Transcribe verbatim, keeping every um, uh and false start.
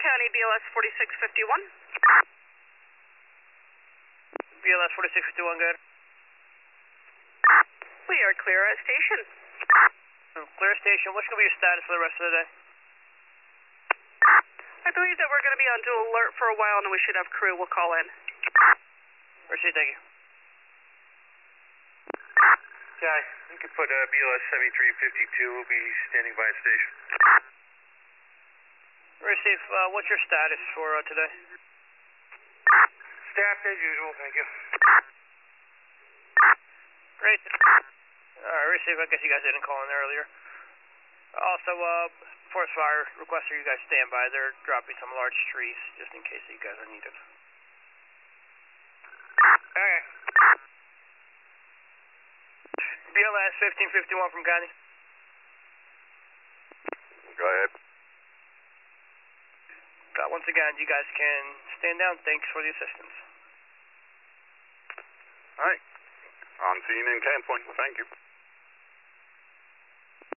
County, B L S forty-six fifty-one. B L S forty-six fifty-one, good. We are clear at station. Clear station, what's going to be your status for the rest of the day? I believe that we're going to be on dual alert for a while and we should have crew. We'll call in. Receive, thank you. Yeah, you can put uh, B L S seventy-three fifty-two. We'll be standing by station. Receive, uh, what's your status for uh, today? Staffed as usual, thank you. Great. Alright, receive, I guess you guys didn't call in earlier. Also, uh, forest fire request for you guys stand by. They're dropping some large trees just in case you guys are needed. Okay. B L S fifteen fifty-one from County. Go ahead. Uh, once again, you guys can stand down. Thanks for the assistance. All right. On scene and canceling. Thank you.